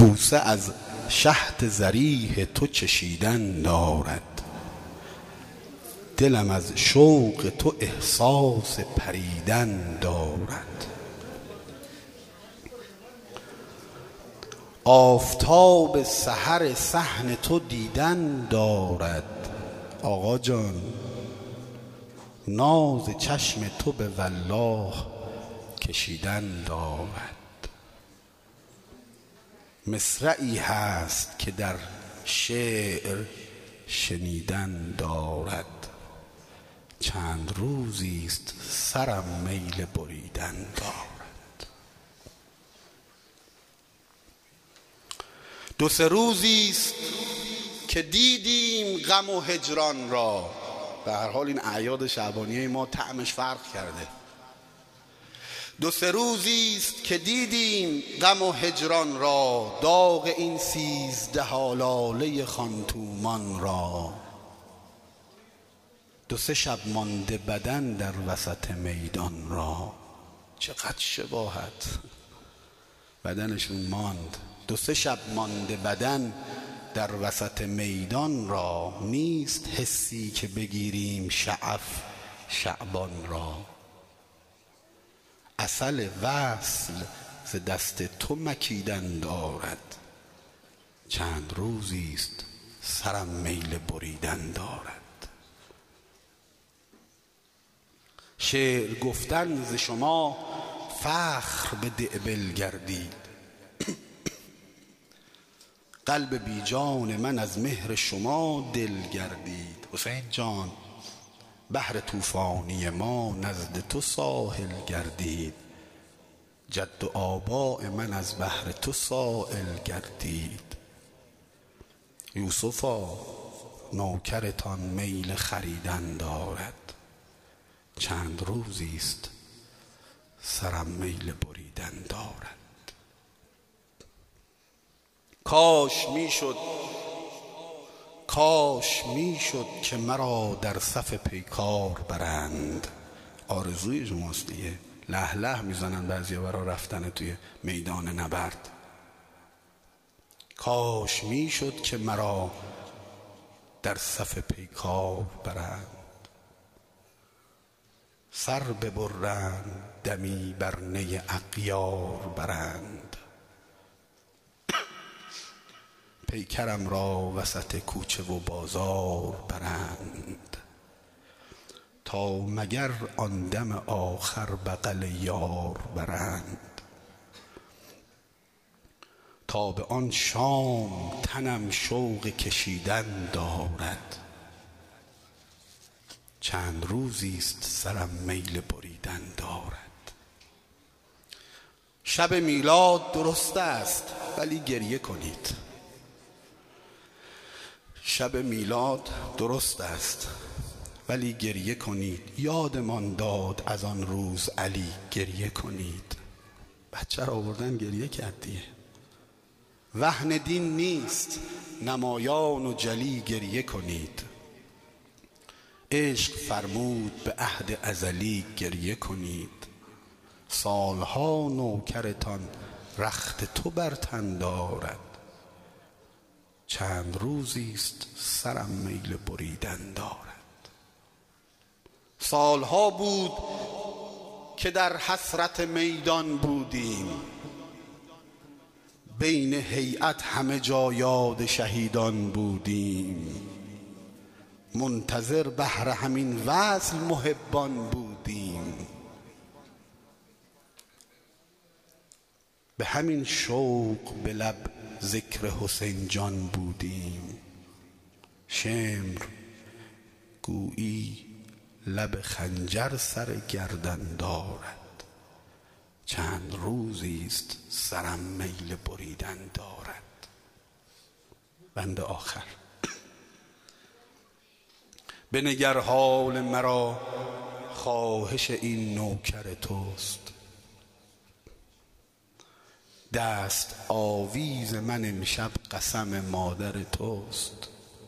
بوسه از شهد ضریح تو چشیدن دارد، دلم از شوق تو احساس پریدن دارد. آفتاب سحر صحن تو دیدن دارد، آقا جان ناز چشم تو به والله کشیدن دارد. مصرعی هست که در شعر شنیدن دارد، چند روزیست سرم میل بریدن دارد. دو سه روزیست که دیدیم غم و هجران را. به هر حال این اعیاد شعبانیه ما طعمش فرق کرده. دو سه روزیست که دیدیم غم و هجران را، داغ این 13 آلاله خانتومان را. دو سه شب مانده بدن در وسط میدان را. چقدر شباهت، بدنشون ماند. دو سه شب مانده بدن در وسط میدان را. نیست حسی که بگیریم شعف شعبان را. عسل وصل ز دست تو مکیدن دارد، چند روزیست سرم میل بریدن دارد. شعر گفتن ز شما فخر به دعبل گردید، قلب بی جان من از مهر شما دل گردید. حسین جان بحر طوفانی ما نزد تو ساحل گردید، جد و آباء من از بحر تو سائل گردید. یوسفا نوکرتان میل خریدن دارد، چند روزیست سرم میل بریدن دارد. کاش میشد که مرا در صف پیکار برند. آرزوی شماست دیگه. له له میزنن بعضیا برای رفتن توی میدان نبرد. کاش میشد که مرا در صف پیکار برند، سر ببرند دمی بر نی اغیار برند. پیکرم را وسط کوچه و بازار برند، تا مگر آن دم آخر بغل یار برند. تا به آن شام تنم شوق کشیدن دارد، چند روزیست سرم میل بریدن دارد. شب میلاد درست است ولی گریه کنید. شب میلاد درست است ولی گریه کنید. یادمان داد از آن روز علی گریه کنید. بچه را آوردن گریه کردیه. وهن دین نیست نمایان و جلی گریه کنید. عشق فرمود به عهد ازلی گریه کنید. سالها نوکرتان رخت تو بر تن دارد، چند روزیست سرم میل بریدن دارد. سالها بود که در حسرت میدان بودیم، بین هیئت همه جا یاد شهیدان بودیم. منتظر بهر همین وصل محبان بودیم، به همین شوق به لب ذکر حسین جان بودیم. شمر گویی لب خنجر سر گردن دارد، چند روزیست سرم میل بریدن دارد. بند آخر. بنگر حال مرا خواهش این نوکر توست، دست آویز من امشب قسم مادر توست.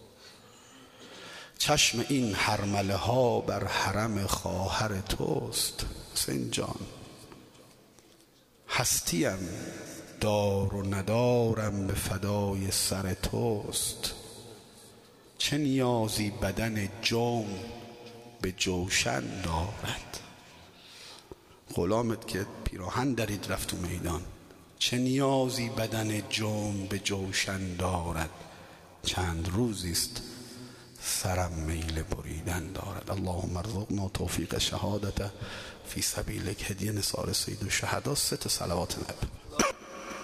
چشم این حرمله ها بر حرم خواهر توست. حسین جان هستیم دار و ندارم به فدای سر توست. چه نیازی بدن جوم به جوشن دارد. غلامت که پیراهن درید رفت تو میدان، چه نیازی بدن جوم به جوشن دارد. چند روزیست سرم میل بریدن دارد. اللهم ارزقنا توفیق شهادت فی سبیلک. هدیه نثار سید الشهدا. 3 صلوات نبی.